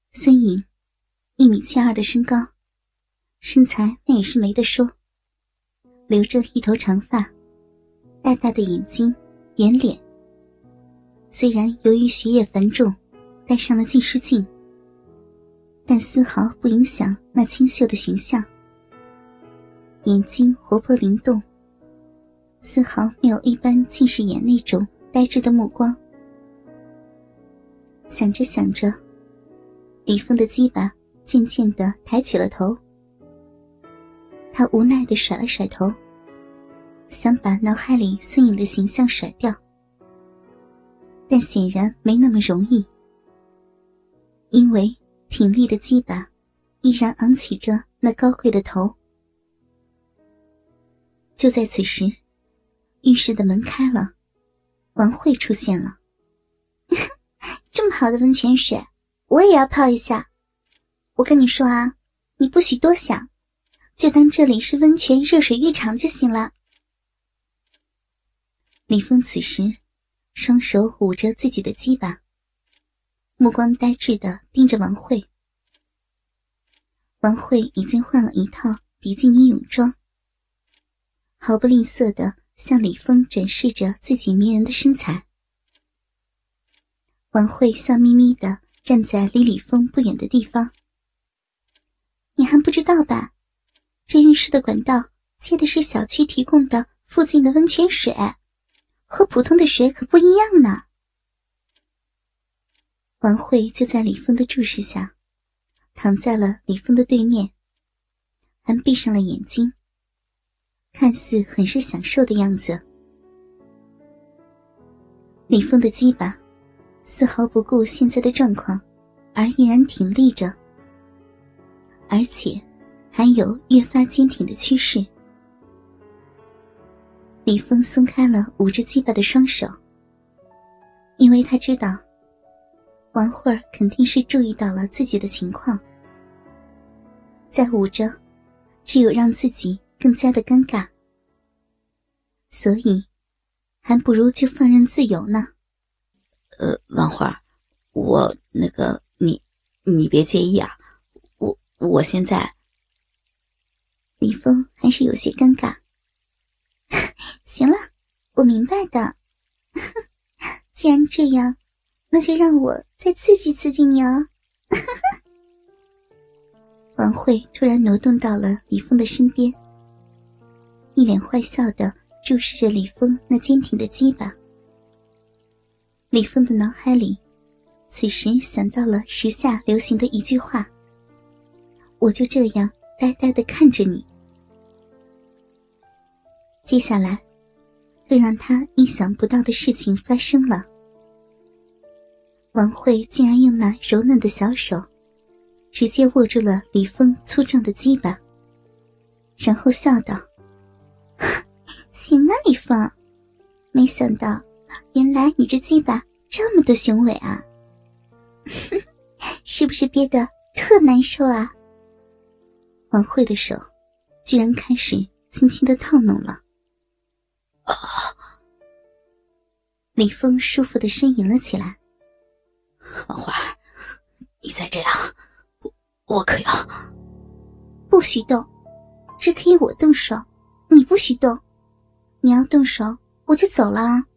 孙颖1.72米的身高，身材那也是没得说，留着一头长发，大大的眼睛，圆脸。虽然由于学业繁重戴上了近视镜，但丝毫不影响那清秀的形象。眼睛活泼灵动，丝毫没有一般近视眼那种呆滞的目光。想着想着，李峰的鸡巴渐渐地抬起了头。他无奈地甩了甩头，想把脑海里孙颖的形象甩掉，但显然没那么容易，因为挺立的鸡巴依然昂起着那高贵的头。就在此时，浴室的门开了，王慧出现了。 这么好的温泉水，我也要泡一下。我跟你说啊，你不许多想，就当这里是温泉热水浴场就行了。 李峰此时双手捂着自己的鸡巴，目光呆滞地盯着王慧。王慧已经换了一套比基尼泳装，毫不吝啬地向李峰展示着自己迷人的身材。王慧笑眯眯地站在离李峰不远的地方。 你还不知道吧？这浴室的管道接的是小区提供的附近的温泉水，和普通的水可不一样呢。 王慧就在李峰的注视下，躺在了李峰的对面，还闭上了眼睛，看似很是享受的样子。李峰的鸡巴丝毫不顾现在的状况，而依然挺立着，而且还有越发坚挺的趋势。李峰松开了捂着鸡巴的双手，因为他知道王慧肯定是注意到了自己的情况，再捂着只有让自己更加的尴尬，所以还不如就放任自由呢。 王花，我你别介意啊，我现在。 李峰还是有些尴尬。 行了，我明白的。既然这样，那就让我再刺激刺激你哦。 王慧突然挪动到了李峰的身边，一脸坏笑地注视着李峰那坚挺的鸡巴。李峰的脑海里此时想到了时下流行的一句话：我就这样呆呆地看着你。接下来更让他意想不到的事情发生了。王慧竟然用那柔嫩的小手直接握住了李峰粗壮的鸡巴，然后笑道： 行啊，李峰，没想到原来你这鸡巴这么的雄伟啊。是不是憋得特难受啊？ 王慧的手居然开始轻轻地套弄了。李峰舒服地呻吟了起来。 王花，你再这样，我可要。 不许动，只可以我动手，你不许动。你要动手，我就走了啊。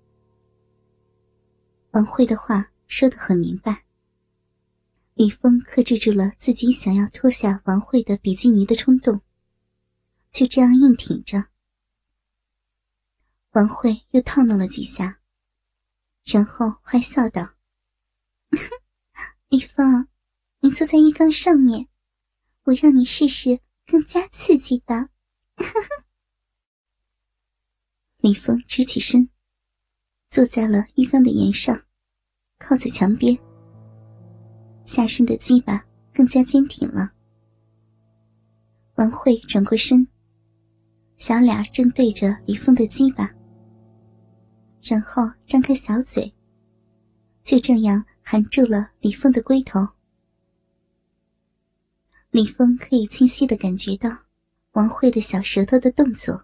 王慧的话说得很明白。李峰克制住了自己想要脱下王慧的比基尼的冲动，就这样硬挺着。王慧又套弄了几下，然后坏笑道： 李峰，你坐在浴缸上面，我让你试试更加刺激的。 李峰直起身，坐在了浴缸的沿上，靠在墙边，下身的鸡巴更加坚挺了。王慧转过身，小脸正对着李峰的鸡巴，然后张开小嘴，就这样含住了李峰的龟头。李峰可以清晰地感觉到王慧的小舌头的动作。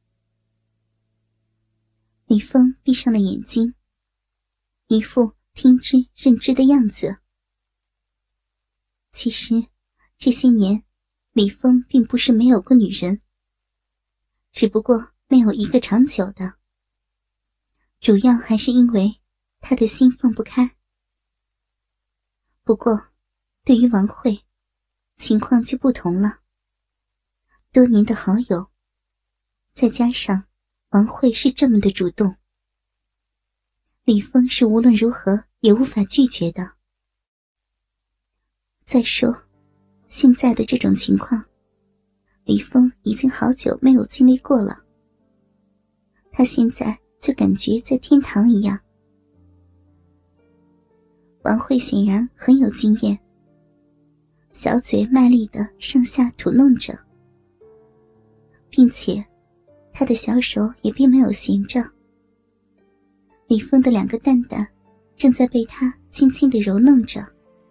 李峰闭上了眼睛，一副听之任之的样子。 其实这些年李峰并不是没有过女人，只不过没有一个长久的，主要还是因为他的心放不开。不过对于王慧，情况就不同了。多年的好友，再加上王慧是这么的主动，李峰是无论如何也无法拒绝的。再说现在的这种情况，李峰已经好久没有经历过了，他现在就感觉在天堂一样。王慧显然很有经验，小嘴卖力地上下吐弄着，并且他的小手也并没有闲着。李峰的2个蛋蛋正在被他轻轻地揉弄着。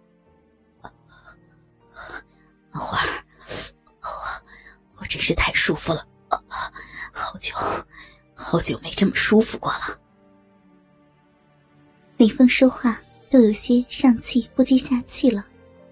王花儿，我真是太舒服了，好久没这么舒服过了。 李峰说话都有些上气不接下气了。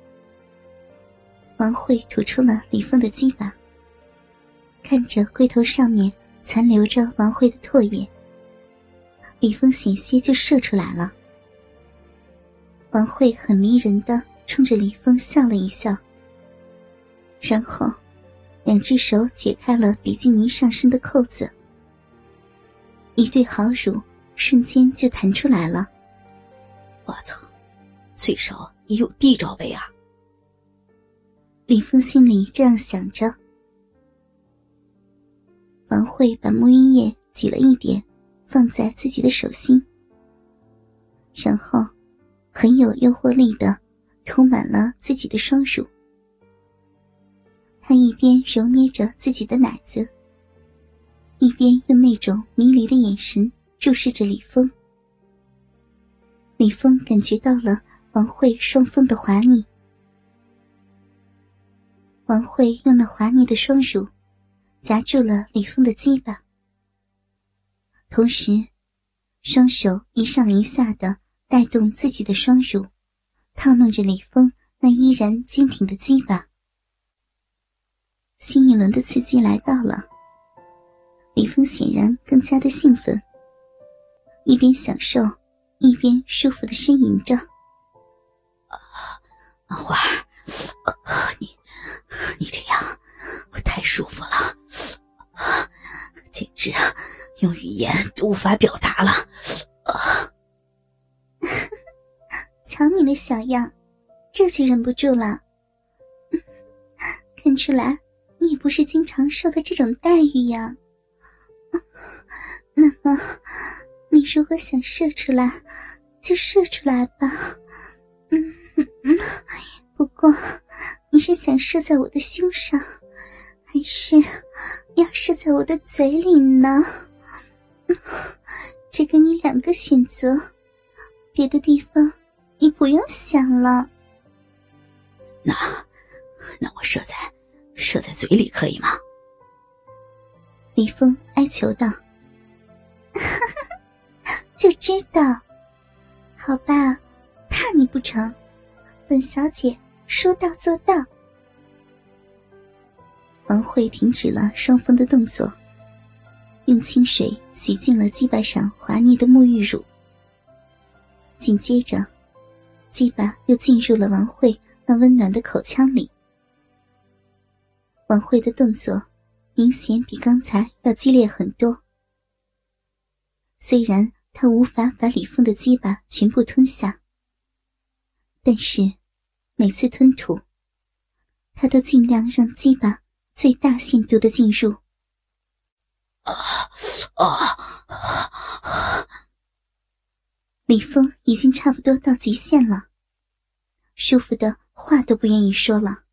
王慧吐出了李峰的鸡巴，看着龟头上面残留着王慧的唾液，李峰险些就射出来了。王慧很迷人地冲着李峰笑了一笑，然后2只手解开了比基尼上身的扣子，一对好乳瞬间就弹出来了。 我操，最少也有 D 罩杯啊！ 李峰心里这样想着。王慧把沐浴液挤了一点放在自己的手心，然后很有诱惑力地涂满了自己的双乳。她一边揉捏着自己的奶子，一边用那种迷离的眼神注视着李峰。李峰感觉到了王慧双峰的滑腻，王慧用那滑腻的双乳夹住了李峰的鸡巴，同时双手一上一下地带动自己的双乳，套弄着李峰那依然坚挺的鸡巴。新一轮的刺激来到了，李峰显然更加的兴奋，一边享受一边舒服地呻吟着。 王花儿，你这样我太舒服了，简直用语言都无法表达了。 瞧你的小样，这就忍不住了。看出来你也不是经常受到这种待遇呀。那么你如果想射出来就射出来吧。不过你是想射在我的胸上，还是要射在我的嘴里呢？只给你2个选择，别的地方你不用想了。 那我射在嘴里可以吗？ 李峰哀求道。 就知道，好吧，怕你不成？本小姐说到做到。 王慧停止了双峰的动作，用清水洗净了鸡巴上滑腻的沐浴乳，紧接着鸡巴又进入了王慧那温暖的口腔里。王慧的动作明显比刚才要激烈很多，虽然她无法把李峰的鸡巴全部吞下，但是每次吞吐她都尽量让鸡巴最大限度的进入。李峰已经差不多到极限了，舒服的话都不愿意说了。